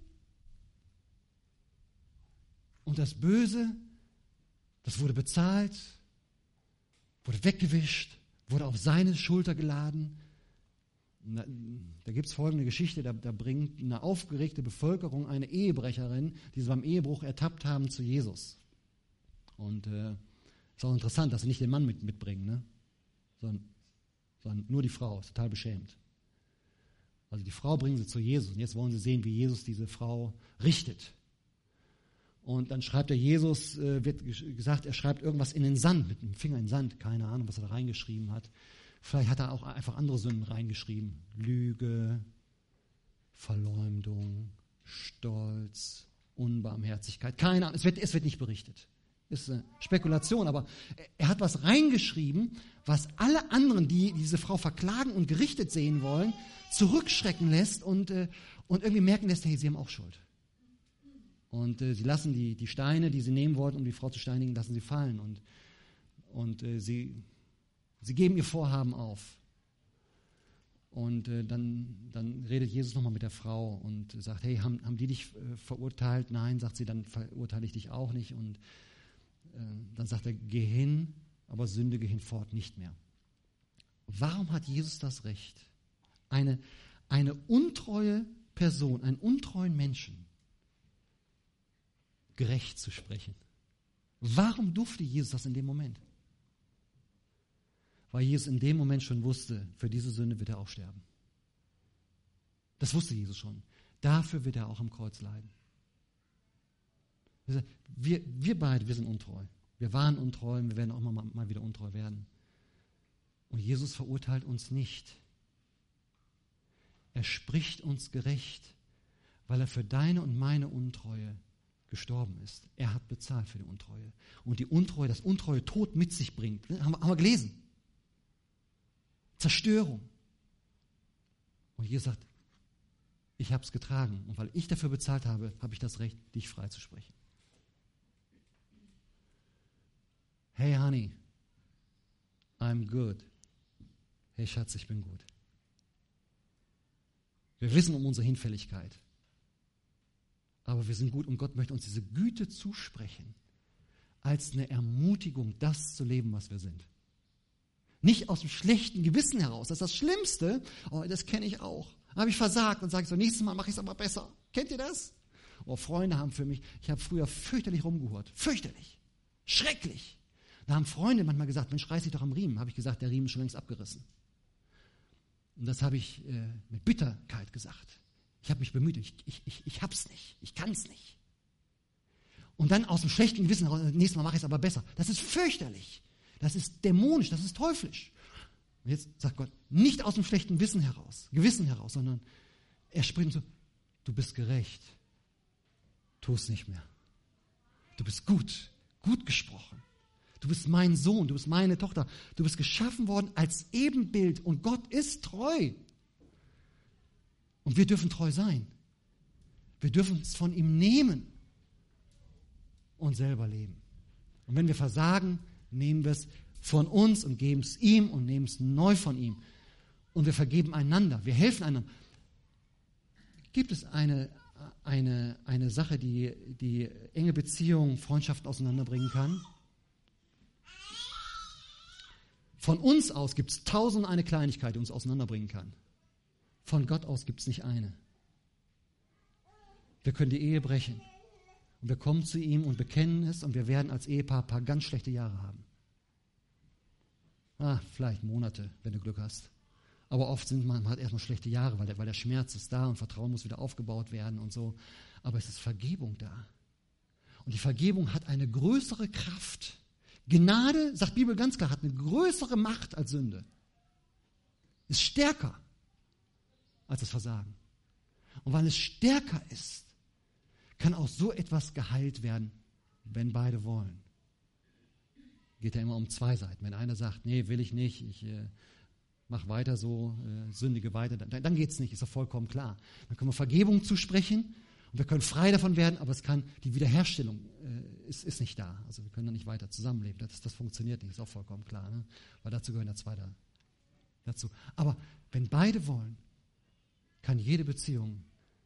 Und das Böse, das wurde bezahlt, wurde weggewischt, wurde auf seine Schulter geladen. Da, da gibt es folgende Geschichte, da, da bringt eine aufgeregte Bevölkerung eine Ehebrecherin, die sie beim Ehebruch ertappt haben, zu Jesus. Und äh, ist auch interessant, dass sie nicht den Mann mit, mitbringen, ne? sondern, sondern nur die Frau, ist total beschämt. Also die Frau bringen sie zu Jesus und jetzt wollen sie sehen, wie Jesus diese Frau richtet. Und dann schreibt er Jesus, äh, wird gesagt, er schreibt irgendwas in den Sand, mit dem Finger in den Sand, keine Ahnung, was er da reingeschrieben hat. Vielleicht hat er auch einfach andere Sünden reingeschrieben. Lüge, Verleumdung, Stolz, Unbarmherzigkeit, keine Ahnung, es wird, es wird nicht berichtet. Ist eine Spekulation, aber er hat was reingeschrieben, was alle anderen, die diese Frau verklagen und gerichtet sehen wollen, zurückschrecken lässt und, äh, und irgendwie merken lässt, hey, sie haben auch Schuld. Und äh, sie lassen die, die Steine, die sie nehmen wollten, um die Frau zu steinigen, lassen sie fallen. Und, und äh, sie, sie geben ihr Vorhaben auf. Und äh, dann, dann redet Jesus nochmal mit der Frau und sagt, hey, haben, haben die dich äh, verurteilt? Nein, sagt sie, dann verurteile ich dich auch nicht. Und äh, dann sagt er, geh hin, aber sündige hinfort nicht mehr. Warum hat Jesus das Recht, eine, eine untreue Person, einen untreuen Menschen gerecht zu sprechen? Warum durfte Jesus das in dem Moment? Weil Jesus in dem Moment schon wusste, für diese Sünde wird er auch sterben. Das wusste Jesus schon. Dafür wird er auch am Kreuz leiden. Wir, wir beide, wir sind untreu. Wir waren untreu und wir werden auch mal, mal wieder untreu werden. Und Jesus verurteilt uns nicht. Er spricht uns gerecht, weil er für deine und meine Untreue gestorben ist. Er hat bezahlt für die Untreue. Und die Untreue, das Untreue Tod mit sich bringt. Haben wir, haben wir gelesen. Zerstörung. Und Jesus sagt, ich habe es getragen. Und weil ich dafür bezahlt habe, habe ich das Recht, dich freizusprechen. Hey Honey, I'm good. Hey Schatz, ich bin gut. Wir wissen um unsere Hinfälligkeit. Aber wir sind gut und Gott möchte uns diese Güte zusprechen, als eine Ermutigung, das zu leben, was wir sind. Nicht aus dem schlechten Gewissen heraus. Das ist das Schlimmste. Oh, das kenne ich auch. Da habe ich versagt und sage so, nächstes Mal mache ich es aber besser. Kennt ihr das? Oh, Freunde haben für mich, ich habe früher fürchterlich rumgehurt. Fürchterlich. Schrecklich. Da haben Freunde manchmal gesagt, Mensch, reiß dich doch am Riemen. Habe ich gesagt, der Riemen ist schon längst abgerissen. Und das habe ich äh, mit Bitterkeit gesagt. Ich habe mich bemüht, ich, ich, ich, ich hab's nicht, ich kann's nicht. Und dann aus dem schlechten Gewissen, nächstes Mal mache ich es aber besser. Das ist fürchterlich, das ist dämonisch, das ist teuflisch. Und jetzt sagt Gott, nicht aus dem schlechten Wissen heraus, Gewissen heraus, sondern er spricht so, du bist gerecht, tu es nicht mehr. Du bist gut, gut gesprochen. Du bist mein Sohn, du bist meine Tochter. Du bist geschaffen worden als Ebenbild und Gott ist treu. Und wir dürfen treu sein. Wir dürfen es von ihm nehmen und selber leben. Und wenn wir versagen, nehmen wir es von uns und geben es ihm und nehmen es neu von ihm. Und wir vergeben einander, wir helfen einander. Gibt es eine, eine, eine Sache, die, die enge Beziehungen, Freundschaften auseinanderbringen kann? Von uns aus gibt es tausend eine Kleinigkeit, die uns auseinanderbringen kann. Von Gott aus gibt es nicht eine. Wir können die Ehe brechen. Und wir kommen zu ihm und bekennen es und wir werden als Ehepaar ein paar ganz schlechte Jahre haben. Ah, vielleicht Monate, wenn du Glück hast. Aber oft sind man halt erstmal schlechte Jahre, weil der, weil der Schmerz ist da und Vertrauen muss wieder aufgebaut werden und so. Aber es ist Vergebung da. Und die Vergebung hat eine größere Kraft. Gnade, sagt die Bibel ganz klar, hat eine größere Macht als Sünde. Ist stärker als das Versagen. Und weil es stärker ist, kann auch so etwas geheilt werden, wenn beide wollen. geht ja immer um zwei Seiten. Wenn einer sagt, nee, will ich nicht, ich äh, mach weiter so, äh, sündige weiter, dann, dann geht es nicht, ist doch vollkommen klar. Dann können wir Vergebung zusprechen und wir können frei davon werden, aber es kann, die Wiederherstellung äh, ist, ist nicht da. Also wir können dann nicht weiter zusammenleben. Das, das funktioniert nicht, ist auch vollkommen klar. Ne? Weil dazu gehören ja zwei da, dazu. Aber wenn beide wollen, kann jede Beziehung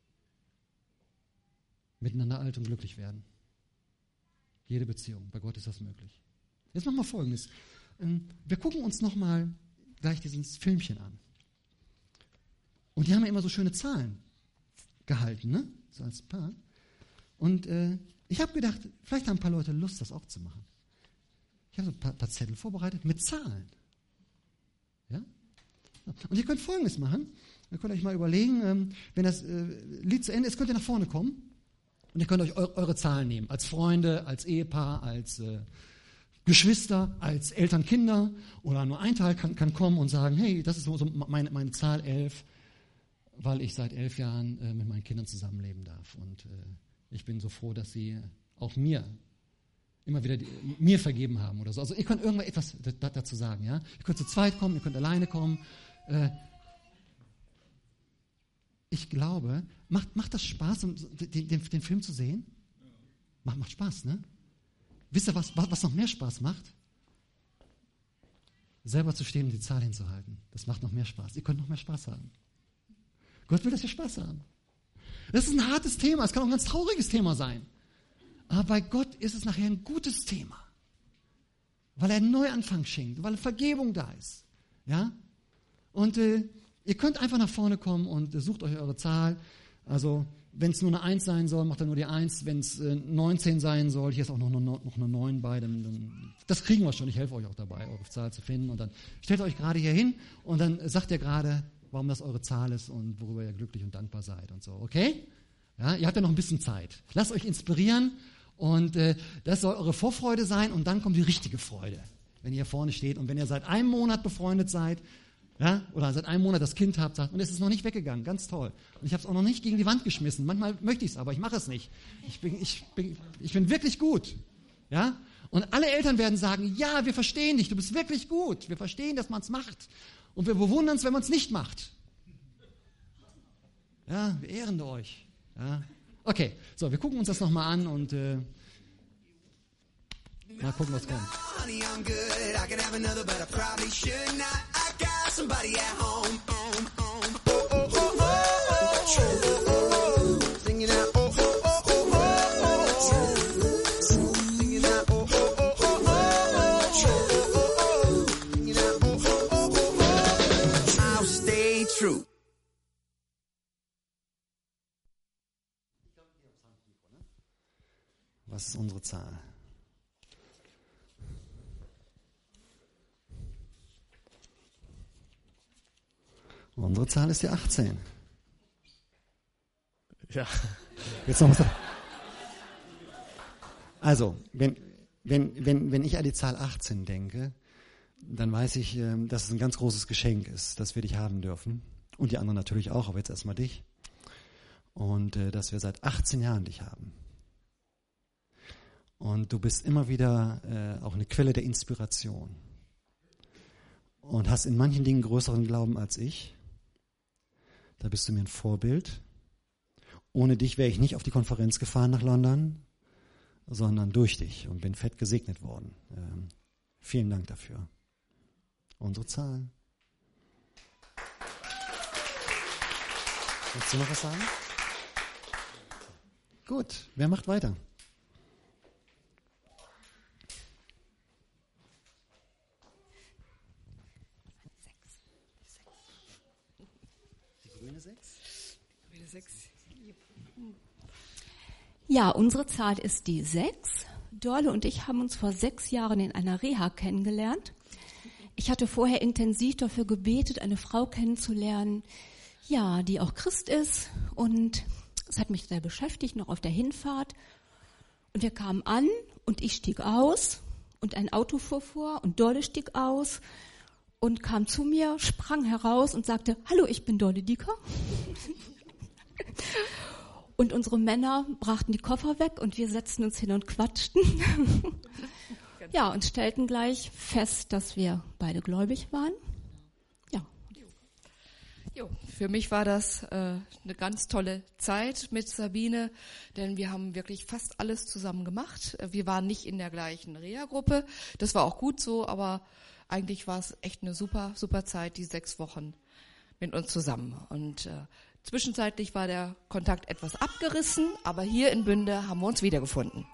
miteinander alt und glücklich werden. Jede Beziehung. Bei Gott ist das möglich. Jetzt machen wir Folgendes. Wir gucken uns nochmal gleich dieses Filmchen an. Und die haben ja immer so schöne Zahlen gehalten, ne? So als Paar. Und äh, ich habe gedacht, vielleicht haben ein paar Leute Lust, das auch zu machen. Ich habe so ein paar, paar Zettel vorbereitet mit Zahlen. Ja? Und ihr könnt Folgendes machen. Ihr könnt euch mal überlegen, ähm, wenn das äh, Lied zu Ende ist, könnt ihr nach vorne kommen. Und ihr könnt euch eu- eure Zahlen nehmen. Als Freunde, als Ehepaar, als äh, Geschwister, als Eltern, Kinder. Oder nur ein Teil kann, kann kommen und sagen, hey, das ist so, so meine, meine Zahl elf, weil ich seit elf Jahren äh, mit meinen Kindern zusammenleben darf. Und äh, ich bin so froh, dass sie auch mir immer wieder die, mir vergeben haben oder so. Also ihr könnt irgendwas d- d- dazu sagen. Ja? Ihr könnt zu zweit kommen, ihr könnt alleine kommen. Äh, ich glaube, macht, macht das Spaß, um den, den, den Film zu sehen? Macht, macht Spaß, ne? Wisst ihr, was, was noch mehr Spaß macht? Selber zu stehen und die Zahl hinzuhalten. Das macht noch mehr Spaß. Ihr könnt noch mehr Spaß haben. Gott will, dass wir Spaß haben. Das ist ein hartes Thema. Es kann auch ein ganz trauriges Thema sein. Aber bei Gott ist es nachher ein gutes Thema. Weil er einen Neuanfang schenkt. Weil Vergebung da ist. Ja? Und äh, ihr könnt einfach nach vorne kommen und äh, sucht euch eure Zahl. Also, wenn es nur eine eins sein soll, macht er nur die eins. Wenn es äh, neunzehn sein soll, hier ist auch noch, noch, noch eine neun bei, dann, dann, das kriegen wir schon. Ich helfe euch auch dabei, eure Zahl zu finden. Und dann stellt ihr euch gerade hier hin und dann sagt ihr gerade, warum das eure Zahl ist und worüber ihr glücklich und dankbar seid und so. Okay? Ja, ihr habt ja noch ein bisschen Zeit. Lasst euch inspirieren und äh, das soll eure Vorfreude sein und dann kommt die richtige Freude, wenn ihr hier vorne steht und wenn ihr seit einem Monat befreundet seid, ja, oder seit einem Monat das Kind habt, sagt, und es ist noch nicht weggegangen, ganz toll. Und ich habe es auch noch nicht gegen die Wand geschmissen. Manchmal möchte ich es, aber ich mache es nicht. Ich bin, ich, bin, ich bin wirklich gut. Ja? Und alle Eltern werden sagen, ja, wir verstehen dich, du bist wirklich gut. Wir verstehen, dass man es macht. Und wir bewundern es, wenn man es nicht macht. Ja, wir ehren euch. Ja? Okay, so, wir gucken uns das nochmal an und äh, mal gucken, was kommt. Somebody at home, home, home. Oh, oh, oh, oh, oh, oh, oh. Singing out, oh, oh, oh, oh, oh. Singing out, oh, oh, oh, oh, oh. Singing out, oh, oh, oh, oh, oh. I'll stay true. Was ist unsere Zahl? Unsere Zahl ist die achtzehn. Ja. Jetzt noch was. Also, wenn, wenn, wenn, wenn ich an die Zahl achtzehn denke, dann weiß ich, dass es ein ganz großes Geschenk ist, dass wir dich haben dürfen. Und die anderen natürlich auch, aber jetzt erstmal dich. Und dass wir seit achtzehn Jahren dich haben. Und du bist immer wieder auch eine Quelle der Inspiration. Und hast in manchen Dingen größeren Glauben als ich. Da bist du mir ein Vorbild. Ohne dich wäre ich nicht auf die Konferenz gefahren nach London, sondern durch dich und bin fett gesegnet worden. Ähm, vielen Dank dafür. Unsere Zahlen. Willst du noch was sagen? Gut, wer macht weiter? Ja, unsere Zahl ist die sechs. Dorle und ich haben uns vor sechs Jahren in einer Reha kennengelernt. Ich hatte vorher intensiv dafür gebetet, eine Frau kennenzulernen, ja, die auch Christ ist. Und es hat mich sehr beschäftigt, noch auf der Hinfahrt. Und wir kamen an und ich stieg aus und ein Auto fuhr vor und Dorle stieg aus und kam zu mir, sprang heraus und sagte, hallo, ich bin Dorle Dieker. Und unsere Männer brachten die Koffer weg und wir setzten uns hin und quatschten. Ja, und stellten gleich fest, dass wir beide gläubig waren. Ja. Jo, für mich war das äh, eine ganz tolle Zeit mit Sabine, denn wir haben wirklich fast alles zusammen gemacht. Wir waren nicht in der gleichen Reha-Gruppe, das war auch gut so, aber eigentlich war es echt eine super, super Zeit, die sechs Wochen mit uns zusammen. Und äh, zwischenzeitlich war der Kontakt etwas abgerissen, aber hier in Bünde haben wir uns wiedergefunden.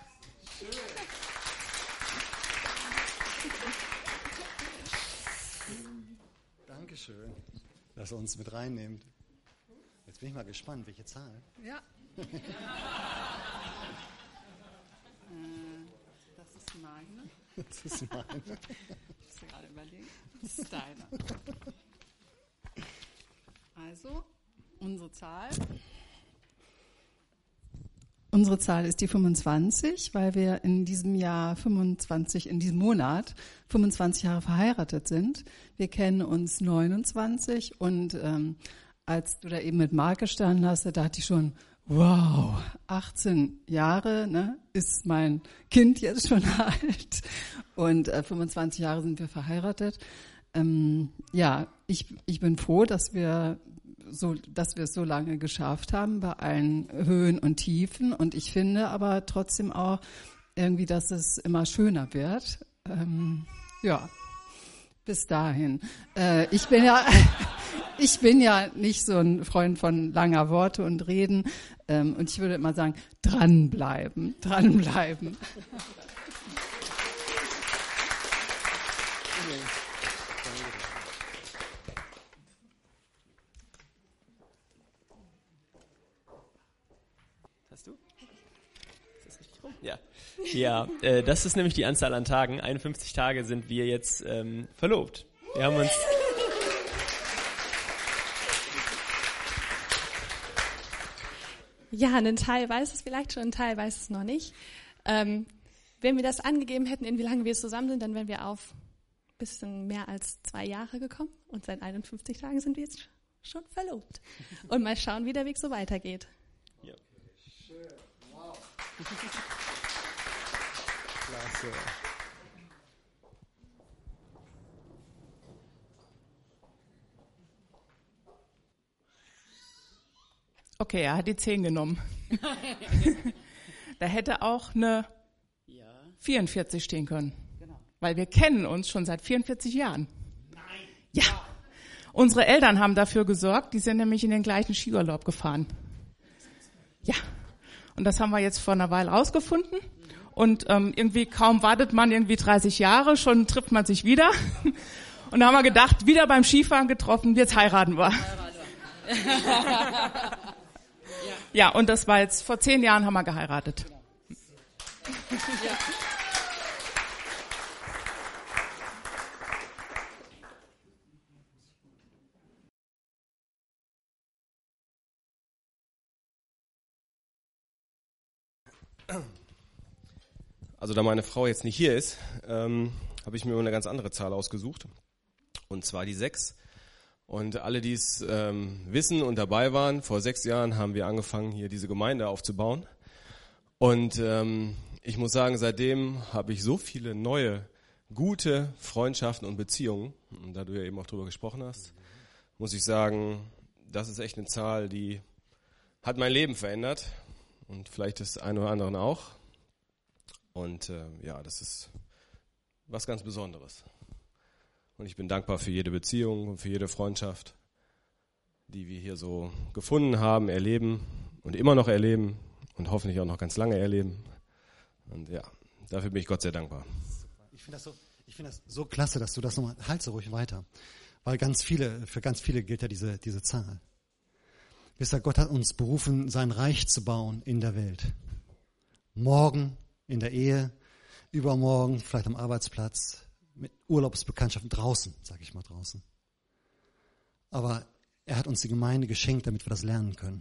Dankeschön, dass ihr uns mit reinnehmt. Jetzt bin ich mal gespannt, welche Zahl. Ja. Das ist meine. Das ist meine. Ich muss gerade überlegen. Das ist deine. Also, unsere Zahl. Unsere Zahl ist die fünfundzwanzig, weil wir in diesem Jahr fünfundzwanzig, in diesem Monat fünfundzwanzig Jahre verheiratet sind. Wir kennen uns neunundzwanzig und ähm, als du da eben mit Marc gestanden hast, da dachte ich schon, wow, achtzehn Jahre, ne, ist mein Kind jetzt schon alt und äh, fünfundzwanzig Jahre sind wir verheiratet. Ähm, ja, ich, ich bin froh, dass wir so, dass wir es so lange geschafft haben bei allen Höhen und Tiefen. Und ich finde aber trotzdem auch irgendwie, dass es immer schöner wird. Ähm, ja, bis dahin. Äh, ich bin ja, ich bin ja nicht so ein Freund von langer Worte und Reden. Ähm, und ich würde immer sagen, dranbleiben, dranbleiben. Ja, ja äh, das ist nämlich die Anzahl an Tagen. einundfünfzig Tage sind wir jetzt ähm, verlobt. Wir haben uns... Ja, ein Teil weiß es vielleicht schon, ein Teil weiß es noch nicht. Ähm, wenn wir das angegeben hätten, in wie lange wir zusammen sind, dann wären wir auf ein bisschen mehr als zwei Jahre gekommen. Und seit einundfünfzig Tagen sind wir jetzt schon verlobt. Und mal schauen, wie der Weg so weitergeht. Ja. Schön, wow. Klasse. Okay, er hat die zehn genommen. Da hätte auch eine vierundvierzig stehen können. Genau. Weil wir kennen uns schon seit vierundvierzig Jahren. Nein. Ja. ja. Unsere Eltern haben dafür gesorgt, die sind nämlich in den gleichen Skiurlaub gefahren. Ja. Und das haben wir jetzt vor einer Weile rausgefunden. Und ähm, irgendwie kaum wartet man irgendwie dreißig Jahre, schon trifft man sich wieder. Und da haben wir gedacht, wieder beim Skifahren getroffen, jetzt heiraten wir. Ja, und das war jetzt, vor zehn Jahren haben wir geheiratet. Ja. Also da meine Frau jetzt nicht hier ist, ähm, habe ich mir eine ganz andere Zahl ausgesucht. Und zwar die sechs. Und alle, die es ähm, wissen und dabei waren, vor sechs Jahren haben wir angefangen, hier diese Gemeinde aufzubauen. Und ähm, ich muss sagen, seitdem habe ich so viele neue, gute Freundschaften und Beziehungen. Und da du ja eben auch drüber gesprochen hast, muss ich sagen, das ist echt eine Zahl, die hat mein Leben verändert. Und vielleicht das eine oder andere auch. Und äh, ja, das ist was ganz Besonderes. Und ich bin dankbar für jede Beziehung und für jede Freundschaft, die wir hier so gefunden haben, erleben und immer noch erleben und hoffentlich auch noch ganz lange erleben. Und ja, dafür bin ich Gott sehr dankbar. Ich finde das so, ich finde das so klasse, dass du das nochmal, halt so ruhig weiter. Weil ganz viele, für ganz viele gilt ja diese, diese Zahl. Wisst ihr, Gott hat uns berufen, sein Reich zu bauen in der Welt. Morgen in der Ehe, übermorgen vielleicht am Arbeitsplatz, mit Urlaubsbekanntschaften draußen, sage ich mal draußen. Aber er hat uns die Gemeinde geschenkt, damit wir das lernen können.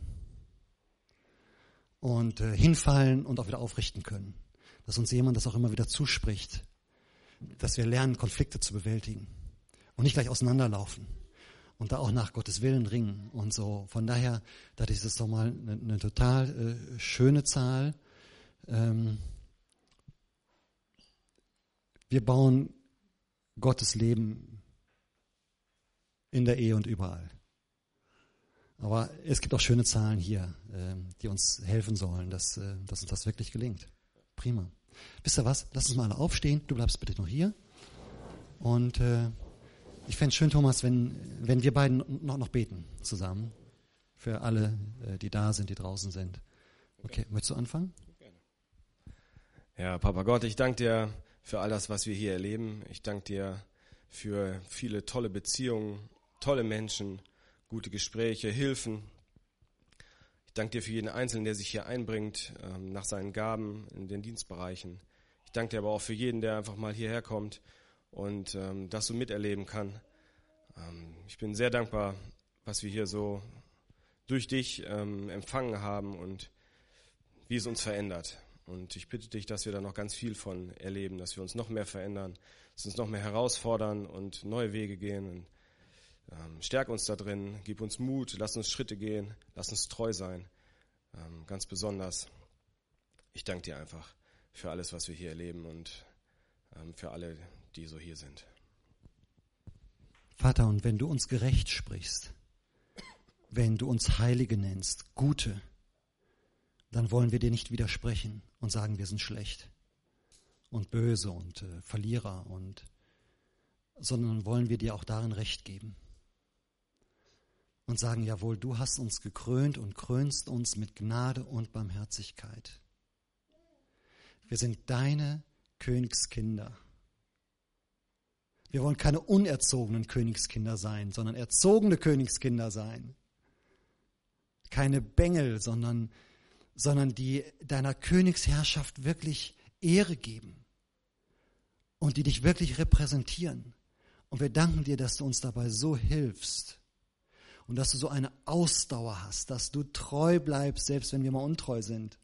Und äh, hinfallen und auch wieder aufrichten können. Dass uns jemand das auch immer wieder zuspricht. Dass wir lernen, Konflikte zu bewältigen. Und nicht gleich auseinanderlaufen. Und da auch nach Gottes Willen ringen und so. Von daher, das ist doch mal eine, eine total äh, schöne Zahl. Ähm, Wir bauen Gottes Leben in der Ehe und überall. Aber es gibt auch schöne Zahlen hier, die uns helfen sollen, dass, dass uns das wirklich gelingt. Prima. Wisst ihr was? Lass uns mal alle aufstehen. Du bleibst bitte noch hier. Und äh, ich fände es schön, Thomas, wenn, wenn wir beiden noch, noch beten zusammen. Für alle, äh, die da sind, die draußen sind. Okay, möchtest du anfangen? Ja, Papa Gott, ich danke dir für all das, was wir hier erleben. Ich danke dir für viele tolle Beziehungen, tolle Menschen, gute Gespräche, Hilfen. Ich danke dir für jeden Einzelnen, der sich hier einbringt, ähm, nach seinen Gaben in den Dienstbereichen. Ich danke dir aber auch für jeden, der einfach mal hierher kommt und ähm, das so miterleben kann. Ähm, ich bin sehr dankbar, was wir hier so durch dich ähm, empfangen haben und wie es uns verändert. Und ich bitte dich, dass wir da noch ganz viel von erleben, dass wir uns noch mehr verändern, dass wir uns noch mehr herausfordern und neue Wege gehen. Und, ähm, stärk uns da drin, gib uns Mut, lass uns Schritte gehen, lass uns treu sein. Ähm, ganz besonders, ich danke dir einfach für alles, was wir hier erleben und ähm, für alle, die so hier sind. Vater, und wenn du uns gerecht sprichst, wenn du uns Heilige nennst, Gute, dann wollen wir dir nicht widersprechen und sagen, wir sind schlecht und böse und äh, Verlierer, und, sondern wollen wir dir auch darin Recht geben und sagen, jawohl, du hast uns gekrönt und krönst uns mit Gnade und Barmherzigkeit. Wir sind deine Königskinder. Wir wollen keine unerzogenen Königskinder sein, sondern erzogene Königskinder sein. Keine Bengel, sondern sondern die deiner Königsherrschaft wirklich Ehre geben und die dich wirklich repräsentieren. Und wir danken dir, dass du uns dabei so hilfst und dass du so eine Ausdauer hast, dass du treu bleibst, selbst wenn wir mal untreu sind.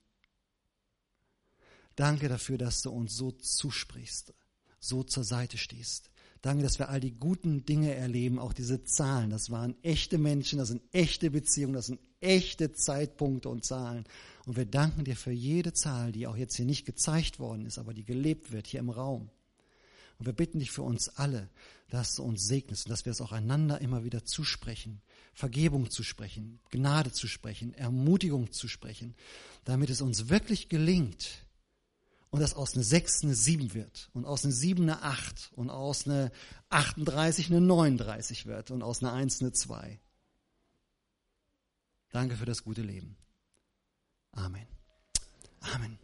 Danke dafür, dass du uns so zusprichst, so zur Seite stehst. Danke, dass wir all die guten Dinge erleben, auch diese Zahlen. Das waren echte Menschen, das sind echte Beziehungen, das sind echte Zeitpunkte und Zahlen. Und wir danken dir für jede Zahl, die auch jetzt hier nicht gezeigt worden ist, aber die gelebt wird hier im Raum. Und wir bitten dich für uns alle, dass du uns segnest und dass wir es auch einander immer wieder zusprechen, Vergebung zu sprechen, Gnade zu sprechen, Ermutigung zu sprechen, damit es uns wirklich gelingt, und dass aus einer sechs eine sieben wird und aus einer sieben eine acht und aus einer achtunddreißig eine neununddreißig wird und aus einer eins eine zwei. Danke für das gute Leben. Amen. Amen.